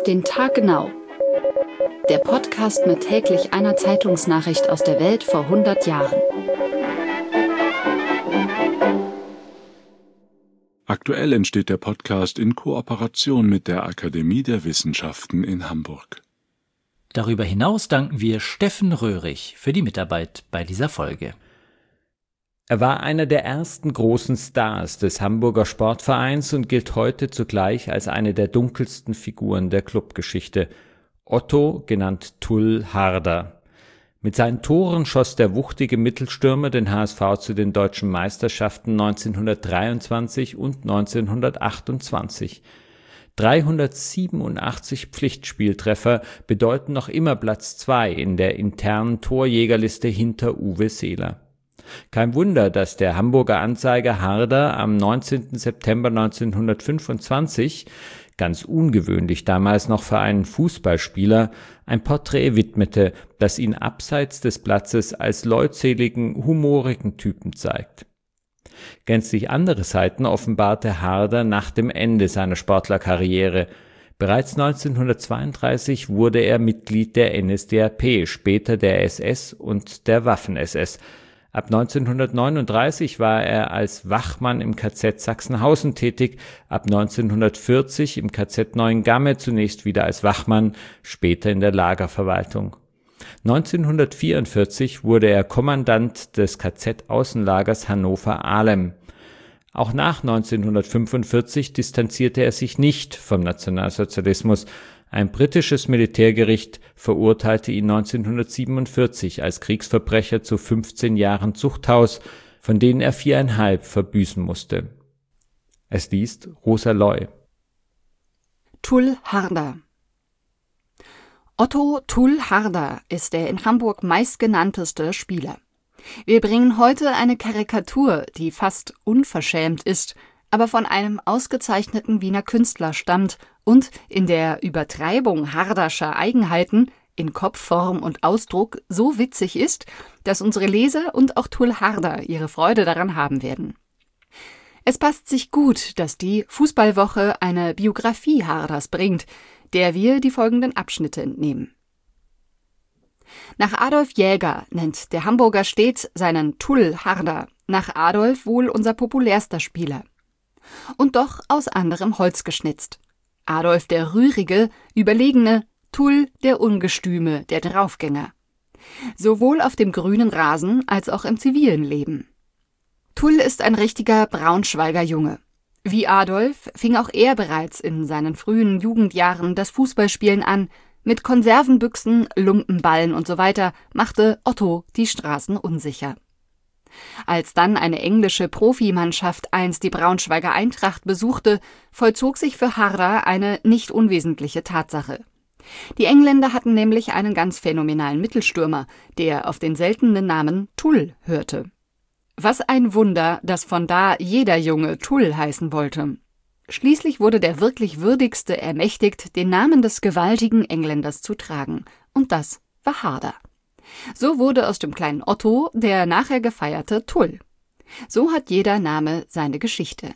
Auf den Tag genau. Der Podcast mit täglich einer Zeitungsnachricht aus der Welt vor 100 Jahren. Aktuell entsteht der Podcast in Kooperation mit der Akademie der Wissenschaften in Hamburg. Darüber hinaus danken wir Steffen Röhrig für die Mitarbeit bei dieser Folge. Er war einer der ersten großen Stars des Hamburger Sportvereins und gilt heute zugleich als eine der dunkelsten Figuren der Clubgeschichte. Otto, genannt Tull Harder. Mit seinen Toren schoss der wuchtige Mittelstürmer den HSV zu den deutschen Meisterschaften 1923 und 1928. 387 Pflichtspieltreffer bedeuten noch immer Platz 2 in der internen Torjägerliste hinter Uwe Seeler. Kein Wunder, dass der Hamburger Anzeiger Harder am 19. September 1925, ganz ungewöhnlich damals noch für einen Fußballspieler, ein Porträt widmete, das ihn abseits des Platzes als leutseligen, humorigen Typen zeigt. Gänzlich andere Seiten offenbarte Harder nach dem Ende seiner Sportlerkarriere. Bereits 1932 wurde er Mitglied der NSDAP, später der SS und der Waffen-SS. Ab 1939 war er als Wachmann im KZ Sachsenhausen tätig, ab 1940 im KZ Neuengamme zunächst wieder als Wachmann, später in der Lagerverwaltung. 1944 wurde er Kommandant des KZ-Außenlagers Hannover-Ahlem. Auch nach 1945 distanzierte er sich nicht vom Nationalsozialismus. Ein britisches Militärgericht verurteilte ihn 1947 als Kriegsverbrecher zu 15 Jahren Zuchthaus, von denen er 4,5 verbüßen musste. Es liest Rosa Loy. Tull Harder. Otto Tull Harder ist der in Hamburg meistgenannteste Spieler. Wir bringen heute eine Karikatur, die fast unverschämt ist, aber von einem ausgezeichneten Wiener Künstler stammt und in der Übertreibung Harderscher Eigenheiten in Kopf, Form und Ausdruck so witzig ist, dass unsere Leser und auch Tull Harder ihre Freude daran haben werden. Es passt sich gut, dass die Fußballwoche eine Biografie Harders bringt, der wir die folgenden Abschnitte entnehmen. Nach Adolf Jäger nennt der Hamburger stets seinen Tull Harder, nach Adolf wohl unser populärster Spieler. Und doch aus anderem Holz geschnitzt. Adolf der Rührige, Überlegene, Tull der Ungestüme, der Draufgänger. Sowohl auf dem grünen Rasen als auch im zivilen Leben. Tull ist ein richtiger Braunschweiger Junge. Wie Adolf fing auch er bereits in seinen frühen Jugendjahren das Fußballspielen an. Mit Konservenbüchsen, Lumpenballen und so weiter machte Otto die Straßen unsicher. Als dann eine englische Profimannschaft einst die Braunschweiger Eintracht besuchte, vollzog sich für Harder eine nicht unwesentliche Tatsache. Die Engländer hatten nämlich einen ganz phänomenalen Mittelstürmer, der auf den seltenen Namen Tull hörte. Was ein Wunder, dass von da jeder Junge Tull heißen wollte. Schließlich wurde der wirklich Würdigste ermächtigt, den Namen des gewaltigen Engländers zu tragen. Und das war Harder. So wurde aus dem kleinen Otto der nachher gefeierte Tull. So hat jeder Name seine Geschichte.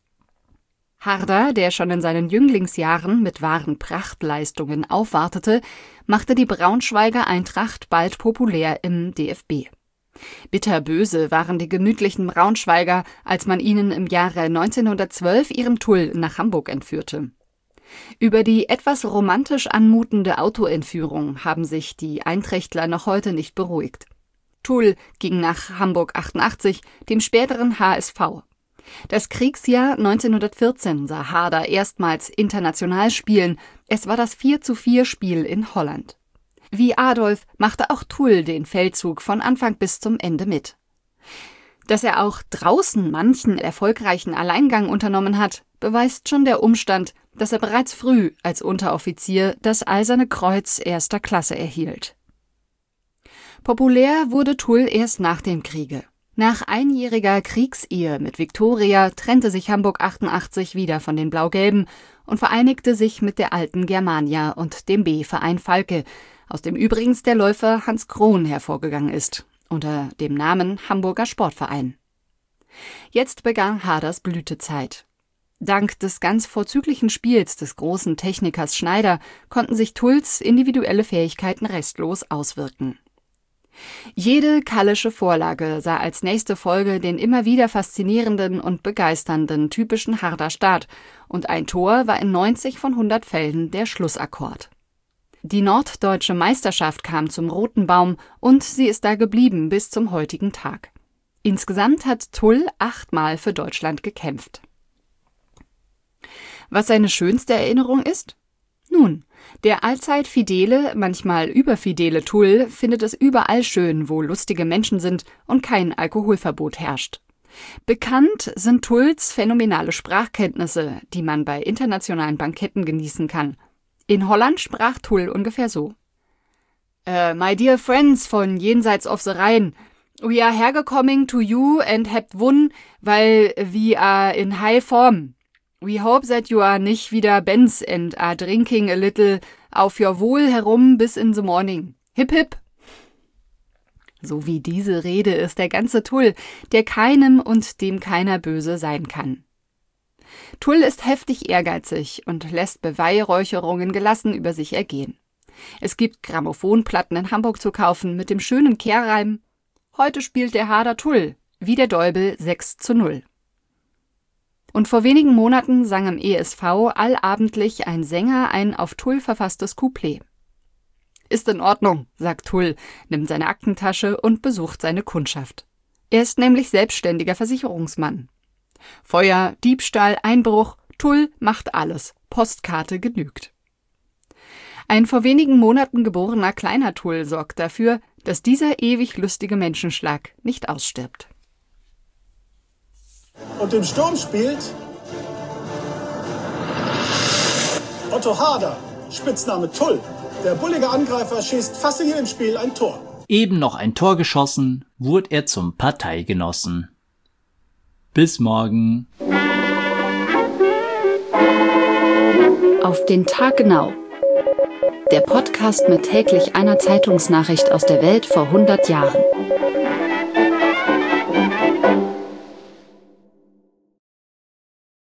Harder, der schon in seinen Jünglingsjahren mit wahren Prachtleistungen aufwartete, machte die Braunschweiger Eintracht bald populär im DFB. Bitterböse waren die gemütlichen Braunschweiger, als man ihnen im Jahre 1912 ihren Tull nach Hamburg entführte. Über die etwas romantisch anmutende Autoentführung haben sich die Einträchtler noch heute nicht beruhigt. Tull ging nach Hamburg 88, dem späteren HSV. Das Kriegsjahr 1914 sah Harder erstmals international spielen. Es war das 4:4-Spiel in Holland. Wie Adolf machte auch Tull den Feldzug von Anfang bis zum Ende mit. Dass er auch draußen manchen erfolgreichen Alleingang unternommen hat, beweist schon der Umstand, dass er bereits früh als Unteroffizier das Eiserne Kreuz 1. Klasse erhielt. Populär wurde Tull erst nach dem Kriege. Nach einjähriger Kriegsehe mit Viktoria trennte sich Hamburg 88 wieder von den Blau-Gelben und vereinigte sich mit der alten Germania und dem B-Verein Falke, aus dem übrigens der Läufer Hans Krohn hervorgegangen ist, unter dem Namen Hamburger Sportverein. Jetzt begann Harders Blütezeit. Dank des ganz vorzüglichen Spiels des großen Technikers Schneider konnten sich Tulls individuelle Fähigkeiten restlos auswirken. Jede Kallische Vorlage sah als nächste Folge den immer wieder faszinierenden und begeisternden typischen Harder Start, und ein Tor war in 90 von 100 Fällen der Schlussakkord. Die norddeutsche Meisterschaft kam zum roten Baum und sie ist da geblieben bis zum heutigen Tag. Insgesamt hat Tull 8-mal für Deutschland gekämpft. Was seine schönste Erinnerung ist? Nun, der allzeit fidele, manchmal überfidele Tull findet es überall schön, wo lustige Menschen sind und kein Alkoholverbot herrscht. Bekannt sind Tulls phänomenale Sprachkenntnisse, die man bei internationalen Banketten genießen kann. In Holland sprach Tull ungefähr so: My dear friends von jenseits of the Rhein, we are hergekommen to you and habt won, weil we are in high form. We hope that you are nicht wieder Benz and are drinking a little auf your Wohl herum bis in the morning. Hip hip! So wie diese Rede ist der ganze Tull, der keinem und dem keiner böse sein kann. Tull ist heftig ehrgeizig und lässt Beweihräucherungen gelassen über sich ergehen. Es gibt Grammophonplatten in Hamburg zu kaufen mit dem schönen Kehrreim: Heute spielt der Harder Tull, wie der Deubel 6:0. Und vor wenigen Monaten sang im ESV allabendlich ein Sänger ein auf Tull verfasstes Couplet. Ist in Ordnung, sagt Tull, nimmt seine Aktentasche und besucht seine Kundschaft. Er ist nämlich selbstständiger Versicherungsmann. Feuer, Diebstahl, Einbruch, Tull macht alles, Postkarte genügt. Ein vor wenigen Monaten geborener kleiner Tull sorgt dafür, dass dieser ewig lustige Menschenschlag nicht ausstirbt. Und im Sturm spielt Otto Harder, Spitzname Tull. Der bullige Angreifer schießt fast in jedem Spiel ein Tor. Eben noch ein Tor geschossen, wurde er zum Parteigenossen. Bis morgen. Auf den Tag genau. Der Podcast mit täglich einer Zeitungsnachricht aus der Welt vor 100 Jahren.